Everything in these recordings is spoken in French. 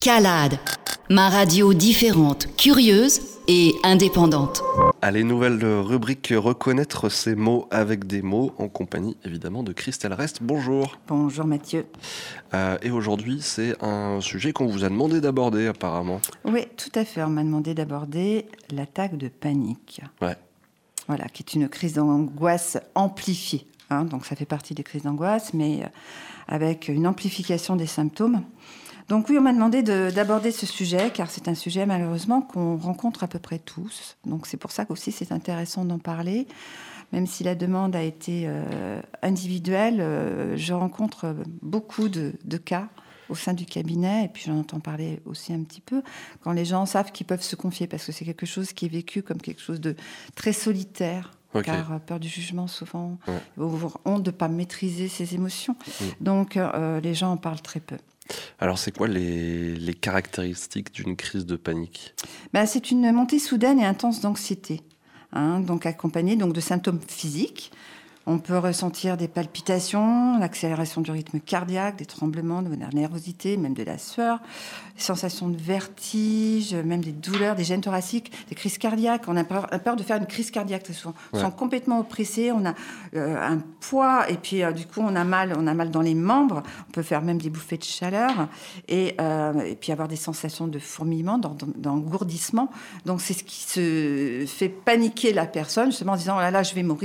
Calade, ma radio différente, curieuse et indépendante. Allez, nouvelle rubrique reconnaître ses mots avec des mots, en compagnie évidemment de Christelle Rest. Bonjour. Bonjour Mathieu. Et aujourd'hui, c'est un sujet qu'on vous a demandé d'aborder apparemment. Oui, tout à fait. On m'a demandé d'aborder l'attaque de panique. Ouais. Voilà, qui est une crise d'angoisse amplifiée. Donc ça fait partie des crises d'angoisse, mais avec une amplification des symptômes. Donc oui, on m'a demandé d'aborder ce sujet, car c'est un sujet malheureusement qu'on rencontre à peu près tous. Donc c'est pour ça qu'aussi c'est intéressant d'en parler. Même si la demande a été individuelle, je rencontre beaucoup de cas au sein du cabinet, et puis j'en entends parler aussi un petit peu, quand les gens savent qu'ils peuvent se confier, parce que c'est quelque chose qui est vécu comme quelque chose de très solitaire. Okay. Car peur du jugement, souvent, honte de ne pas maîtriser ses émotions. Donc les gens en parlent très peu. Alors, c'est quoi les caractéristiques d'une crise de panique ? C'est une montée soudaine et intense d'anxiété, donc accompagnée de symptômes physiques. On peut ressentir des palpitations, l'accélération du rythme cardiaque, des tremblements, de la nervosité, même de la sueur, des sensations de vertige, même des douleurs, des gènes thoraciques, des crises cardiaques. On a peur de faire une crise cardiaque très souvent. On se sent complètement oppressé, on a un poids, et puis du coup on a mal dans les membres. On peut faire même des bouffées de chaleur, et puis avoir des sensations de fourmillement, d'engourdissement. Donc c'est ce qui se fait paniquer la personne, justement en disant « Oh là là, je vais mourir ».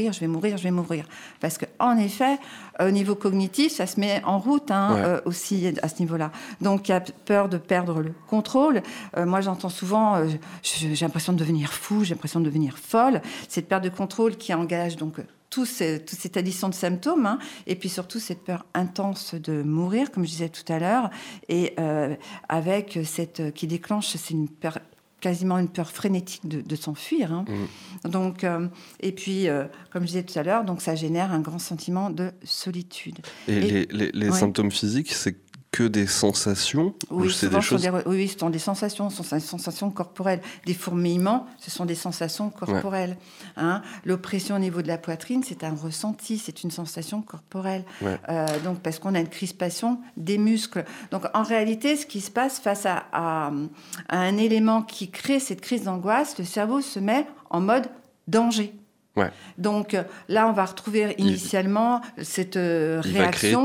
Parce qu'en effet, au niveau cognitif, ça se met en route aussi à ce niveau-là. Donc, il y a peur de perdre le contrôle. Moi, j'entends souvent, j'ai l'impression de devenir fou, j'ai l'impression de devenir folle. Cette perte de contrôle qui engage donc toute cette addition de symptômes, et puis surtout cette peur intense de mourir, comme je disais tout à l'heure, et avec qui déclenche, c'est quasiment une peur frénétique de s'enfuir. Donc, et puis, comme je disais tout à l'heure, donc ça génère un grand sentiment de solitude. Et les symptômes physiques, c'est que des sensations Oui, ou c'est des choses... Oui, ce sont des sensations, corporelles. Des fourmillements, ce sont des sensations corporelles. L'oppression au niveau de la poitrine, c'est un ressenti, c'est une sensation corporelle. Donc, parce qu'on a une crispation des muscles. Donc, en réalité, ce qui se passe face à un élément qui crée cette crise d'angoisse, le cerveau se met en mode danger. Donc là, on va retrouver initialement cette réaction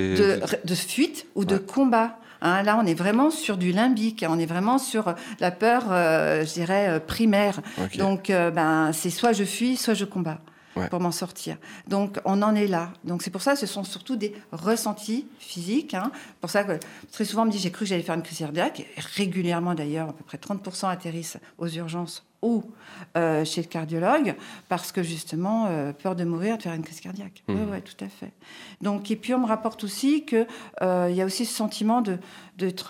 de fuite ou de combat. Là, on est vraiment sur du limbique, on est vraiment sur la peur, je dirais, primaire. Okay. Donc, c'est soit je fuis, soit je combats. Pour m'en sortir. Donc, on en est là. Donc, c'est pour ça que ce sont surtout des ressentis physiques. Pour ça que très souvent, on me dit, j'ai cru que j'allais faire une crise cardiaque. Et régulièrement, d'ailleurs, à peu près 30% atterrissent aux urgences ou chez le cardiologue parce que, justement, peur de mourir, de faire une crise cardiaque. Oui, tout à fait. Donc, et puis, on me rapporte aussi qu'il y a aussi ce sentiment d'être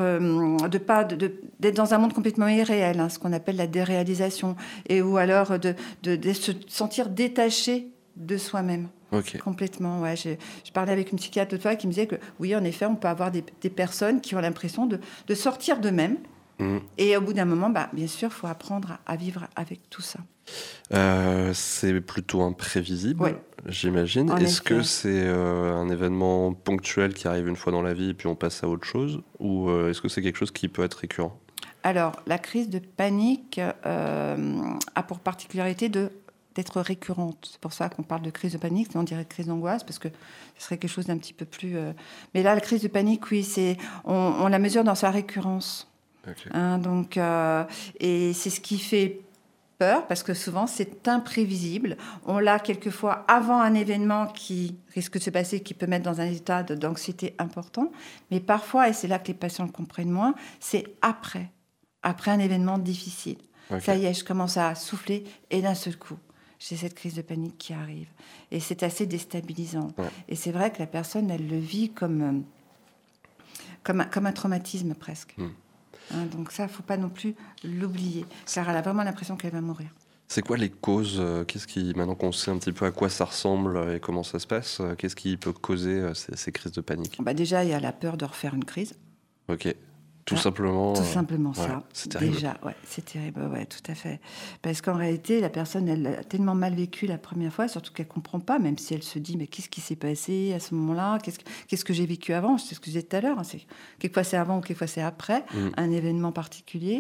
dans un monde complètement irréel, ce qu'on appelle la déréalisation, et ou alors de se sentir détaché de soi-même. Complètement, Je parlais avec une psychiatre l'autre fois qui me disait que oui, en effet, on peut avoir des personnes qui ont l'impression de sortir d'eux-mêmes. Et au bout d'un moment, bien sûr, il faut apprendre à vivre avec tout ça. C'est plutôt imprévisible, j'imagine. Est-ce que c'est un événement ponctuel qui arrive une fois dans la vie et puis on passe à autre chose ? Ou est-ce que c'est quelque chose qui peut être récurrent ? Alors, la crise de panique a pour particularité d'être récurrente. C'est pour ça qu'on parle de crise de panique, on dirait crise d'angoisse, parce que ce serait quelque chose d'un petit peu plus... Mais là, la crise de panique, oui, on la mesure dans sa récurrence. Donc, et c'est ce qui fait peur, parce que souvent, c'est imprévisible. On l'a quelquefois avant un événement qui risque de se passer, qui peut mettre dans un état d'anxiété important. Mais parfois, et c'est là que les patients le comprennent moins, c'est après un événement difficile. Ça y est, je commence à souffler, et d'un seul coup, j'ai cette crise de panique qui arrive. Et c'est assez déstabilisant. Et c'est vrai que la personne, elle le vit comme un traumatisme presque. Donc ça, il ne faut pas non plus l'oublier, car elle a vraiment l'impression qu'elle va mourir. C'est quoi les causes ? Maintenant qu'on sait un petit peu à quoi ça ressemble et comment ça se passe, qu'est-ce qui peut causer ces crises de panique ? Déjà, il y a la peur de refaire une crise. Tout simplement ça. C'est terrible. Déjà, c'est terrible, tout à fait. Parce qu'en réalité, la personne, elle a tellement mal vécu la première fois, surtout qu'elle ne comprend pas, même si elle se dit, mais qu'est-ce qui s'est passé à ce moment-là ? Qu'est-ce que j'ai vécu avant ? C'est ce que je disais tout à l'heure. Quelquefois c'est avant ou quelquefois c'est après un événement particulier,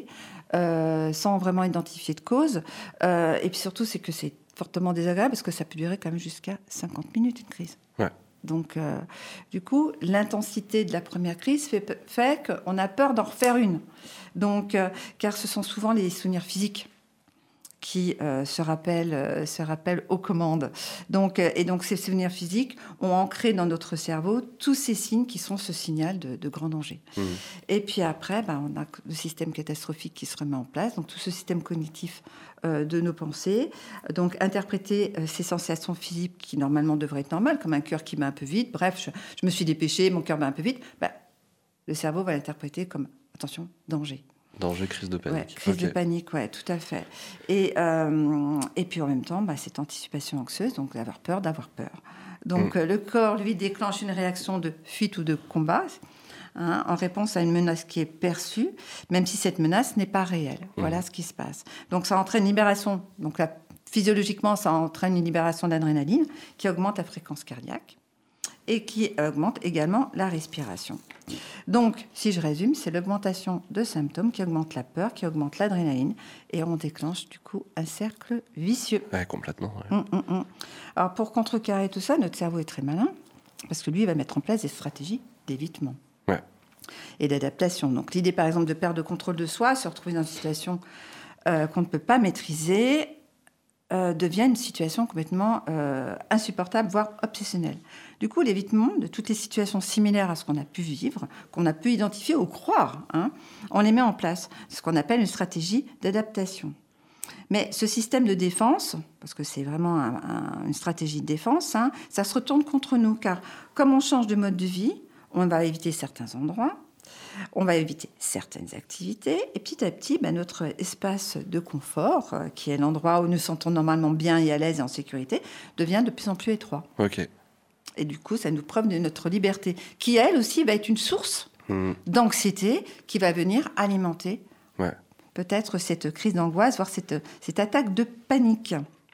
sans vraiment identifier de cause. Et puis surtout, c'est que c'est fortement désagréable parce que ça peut durer quand même jusqu'à 50 minutes, une crise. Ouais. Donc, du coup, l'intensité de la première crise fait qu'on a peur d'en refaire une. Donc, car ce sont souvent les souvenirs physiques qui se rappellent aux commandes. Donc, et donc, ces souvenirs physiques ont ancré dans notre cerveau tous ces signes qui sont ce signal de grand danger. Et puis après, on a le système catastrophique qui se remet en place, donc tout ce système cognitif de nos pensées. Donc, interpréter ces sensations physiques qui, normalement, devraient être normales, comme un cœur qui bat un peu vite. Bref, je me suis dépêchée, mon cœur bat un peu vite. Le cerveau va l'interpréter comme, attention, danger. Danger, crise de panique. Crise de panique, tout à fait. Et puis, en même temps, cette anticipation anxieuse, donc d'avoir peur. Donc, le corps, lui, déclenche une réaction de fuite ou de combat, en réponse à une menace qui est perçue, même si cette menace n'est pas réelle. Voilà ce qui se passe. Donc, ça entraîne une libération. Donc, physiologiquement, ça entraîne une libération d'adrénaline qui augmente la fréquence cardiaque et qui augmente également la respiration. Donc, si je résume, c'est l'augmentation de symptômes qui augmente la peur, qui augmente l'adrénaline, et on déclenche du coup un cercle vicieux. Complètement. Alors, pour contrecarrer tout ça, notre cerveau est très malin, parce que lui, il va mettre en place des stratégies d'évitement. Et d'adaptation. Donc l'idée, par exemple, de perdre le contrôle de soi, se retrouver dans une situation qu'on ne peut pas maîtriser, devient une situation complètement insupportable, voire obsessionnelle. Du coup, l'évitement de toutes les situations similaires à ce qu'on a pu vivre, qu'on a pu identifier ou croire, on les met en place. C'est ce qu'on appelle une stratégie d'adaptation. Mais ce système de défense, parce que c'est vraiment une stratégie de défense, ça se retourne contre nous, car comme on change de mode de vie, on va éviter certains endroits, on va éviter certaines activités, et petit à petit, notre espace de confort, qui est l'endroit où nous nous sentons normalement bien et à l'aise et en sécurité, devient de plus en plus étroit. Et du coup, ça nous prive de notre liberté, qui, elle aussi, va être une source d'anxiété qui va venir alimenter peut-être cette crise d'angoisse, voire cette attaque de panique.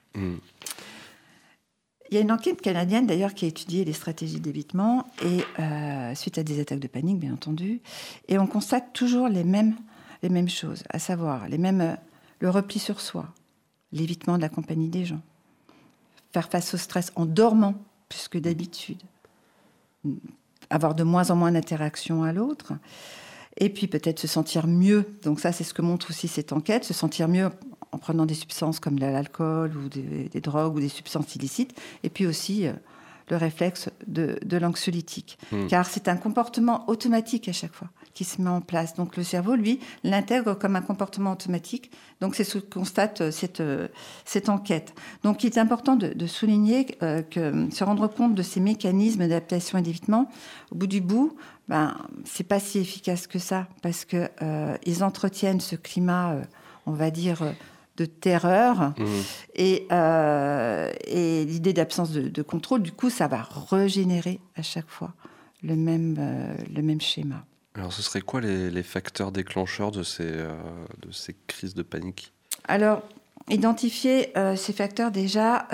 Il y a une enquête canadienne, d'ailleurs, qui a étudié les stratégies d'évitement, et suite à des attaques de panique, bien entendu. Et on constate toujours les mêmes choses, à savoir le repli sur soi, l'évitement de la compagnie des gens, faire face au stress en dormant plus que d'habitude, avoir de moins en moins d'interaction à l'autre, et puis peut-être se sentir mieux. Donc ça, c'est ce que montre aussi cette enquête, se sentir mieux en prenant des substances comme l'alcool ou des drogues ou des substances illicites, et puis aussi le réflexe de l'anxiolytique. Car c'est un comportement automatique à chaque fois qui se met en place. Donc le cerveau, lui, l'intègre comme un comportement automatique. Donc c'est ce que constate cette enquête. Donc il est important de souligner que se rendre compte de ces mécanismes d'adaptation et d'évitement, au bout du bout, c'est pas si efficace que ça, parce que ils entretiennent ce climat, on va dire, de terreur et l'idée d'absence de contrôle. Du coup, ça va régénérer à chaque fois le même schéma. Alors, ce serait quoi les facteurs déclencheurs de ces crises de panique ? Alors, identifier ces facteurs déjà,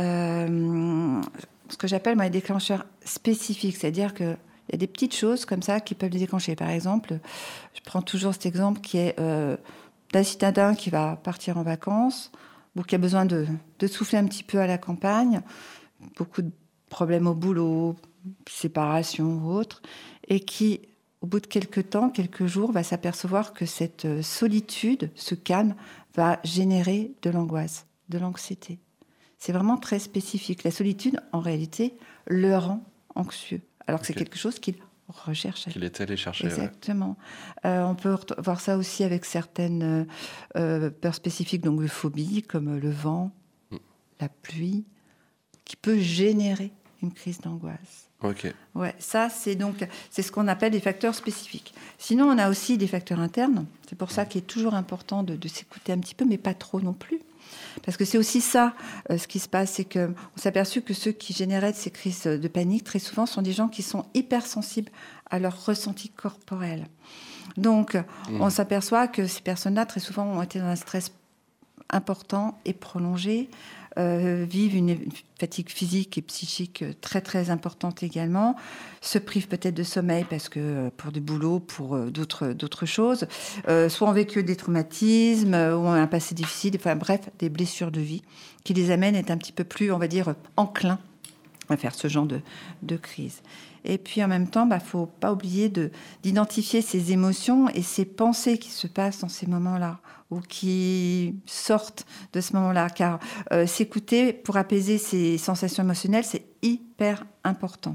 ce que j'appelle les déclencheurs spécifiques, c'est-à-dire que il y a des petites choses comme ça qui peuvent les déclencher. Par exemple, je prends toujours cet exemple qui est d'un citadin qui va partir en vacances ou qui a besoin de souffler un petit peu à la campagne, beaucoup de problèmes au boulot, séparation ou autre, et qui, au bout de quelques jours, va s'apercevoir que cette solitude, ce calme, va générer de l'angoisse, de l'anxiété. C'est vraiment très spécifique. La solitude, en réalité, le rend anxieux, alors que c'est quelque chose qu'il recherche. Qu'il était allé chercher. Exactement. On peut voir ça aussi avec certaines peurs spécifiques, donc de phobies, comme le vent, la pluie, qui peut générer une crise d'angoisse. Ouais, ça, c'est ce qu'on appelle des facteurs spécifiques. Sinon, on a aussi des facteurs internes. C'est pour ça qu'il est toujours important de s'écouter un petit peu, mais pas trop non plus. Parce que c'est aussi ça, ce qui se passe, c'est qu'on s'est aperçu que ceux qui généraient ces crises de panique, très souvent, sont des gens qui sont hypersensibles à leur ressenti corporel. Donc, on s'aperçoit que ces personnes-là, très souvent, ont été dans un stress important et prolongé, vivent une fatigue physique et psychique très, très importante également, se privent peut-être de sommeil parce que pour du boulot, pour d'autres choses, soit ont vécu des traumatismes, ou un passé difficile, enfin bref, des blessures de vie qui les amènent à être un petit peu plus, on va dire, enclins à faire ce genre de crise. Et puis en même temps, faut pas oublier d'identifier ces émotions et ces pensées qui se passent dans ces moments-là ou qui sortent de ce moment-là. Car s'écouter pour apaiser ces sensations émotionnelles, c'est hyper important.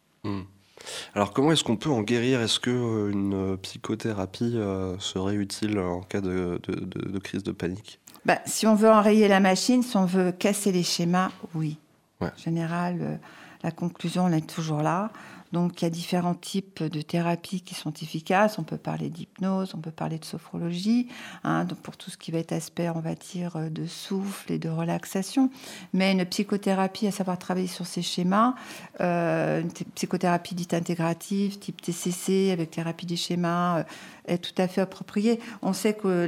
Alors comment est-ce qu'on peut en guérir ? Est-ce qu'une psychothérapie serait utile en cas de crise de panique ? Si on veut enrayer la machine, si on veut casser les schémas, oui. Ouais. En général, la conclusion, elle est toujours là. Donc, il y a différents types de thérapies qui sont efficaces. On peut parler d'hypnose, on peut parler de sophrologie, donc pour tout ce qui va être aspect, on va dire, de souffle et de relaxation. Mais une psychothérapie, à savoir travailler sur ces schémas, une psychothérapie dite intégrative, type TCC, avec thérapie des schémas, est tout à fait appropriée. On sait que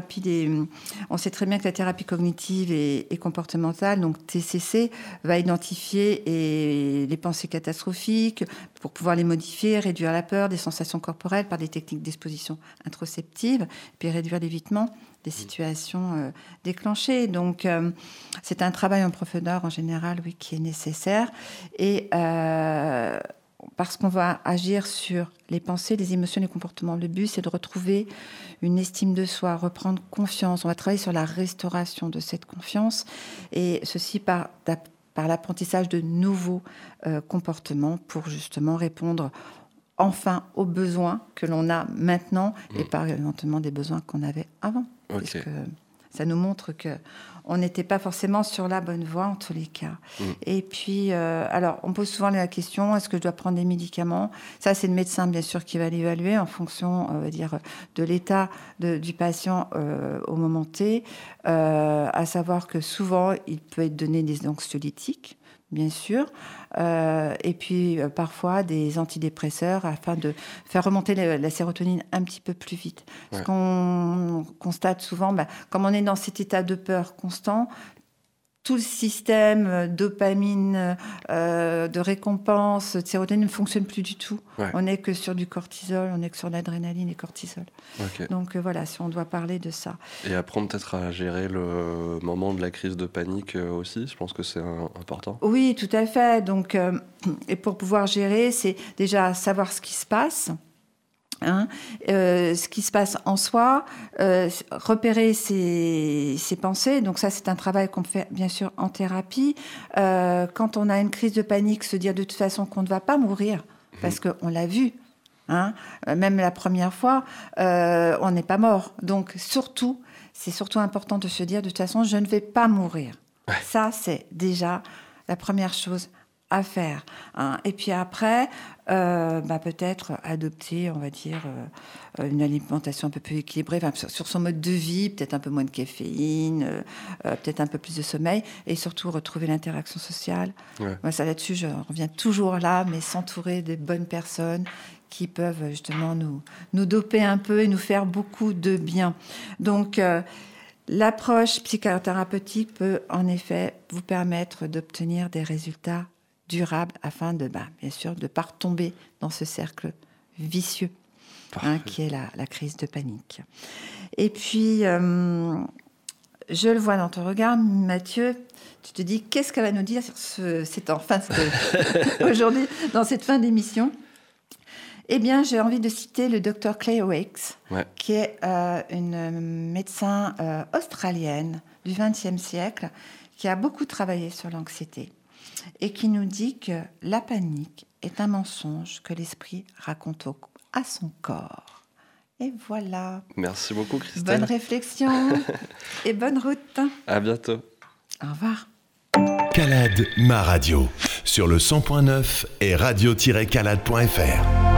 on sait très bien que la thérapie cognitive et comportementale, donc TCC, va identifier les pensées catastrophiques pour pouvoir les modifier, réduire la peur, des sensations corporelles par des techniques d'exposition introspective, puis réduire l'évitement des situations déclenchées. Donc, c'est un travail en profondeur en général, oui, qui est nécessaire. Et parce qu'on va agir sur les pensées, les émotions, les comportements. Le but, c'est de retrouver une estime de soi, reprendre confiance. On va travailler sur la restauration de cette confiance, et ceci par l'apprentissage de nouveaux comportements pour justement répondre enfin aux besoins que l'on a maintenant et pas éventuellement des besoins qu'on avait avant. Okay. Parce que ça nous montre qu'on n'était pas forcément sur la bonne voie en tous les cas. Et puis, alors, on pose souvent la question, est-ce que je dois prendre des médicaments ? Ça, c'est le médecin, bien sûr, qui va l'évaluer en fonction, on va dire, de l'état du patient au moment T. À savoir que souvent, il peut être donné des anxiolytiques, bien sûr, et puis parfois des antidépresseurs afin de faire remonter la sérotonine un petit peu plus vite. Parce qu'on constate souvent, comme on est dans cet état de peur constant, tout le système dopamine, de récompense, de sérotonine ne fonctionne plus du tout. Ouais. On n'est que sur du cortisol, on n'est que sur l'adrénaline et cortisol. Okay. Donc voilà, si on doit parler de ça. Et apprendre peut-être à gérer le moment de la crise de panique aussi, je pense que c'est important. Oui, tout à fait. Donc, et pour pouvoir gérer, c'est déjà savoir ce qui se passe. Ce qui se passe en soi, repérer ses pensées. Donc ça, c'est un travail qu'on fait bien sûr en thérapie. Quand on a une crise de panique, se dire de toute façon qu'on ne va pas mourir, parce qu'on l'a vu. Même la première fois, on n'est pas mort. Donc c'est surtout important de se dire de toute façon, je ne vais pas mourir. Ouais. Ça, c'est déjà la première chose à faire. Et puis après, peut-être adopter, on va dire, une alimentation un peu plus équilibrée, sur son mode de vie, peut-être un peu moins de caféine, peut-être un peu plus de sommeil, et surtout retrouver l'interaction sociale. Ouais. Moi, ça là-dessus, je reviens toujours là, mais s'entourer des bonnes personnes qui peuvent justement nous doper un peu et nous faire beaucoup de bien. Donc, l'approche psychothérapeutique peut en effet vous permettre d'obtenir des résultats durable afin de, bien sûr, de ne pas retomber dans ce cercle vicieux qui est la crise de panique. Et puis, je le vois dans ton regard, Mathieu, tu te dis, qu'est-ce qu'elle va nous dire sur aujourd'hui, dans cette fin d'émission ? Eh bien, j'ai envie de citer le Dr Claire Weeks, qui est une médecin australienne du XXe siècle qui a beaucoup travaillé sur l'anxiété, et qui nous dit que la panique est un mensonge que l'esprit raconte à son corps. Et voilà. Merci beaucoup, Christelle. Bonne réflexion et bonne route. À bientôt. Au revoir. Calade, ma radio, sur le 100.9 et radio-calade.fr.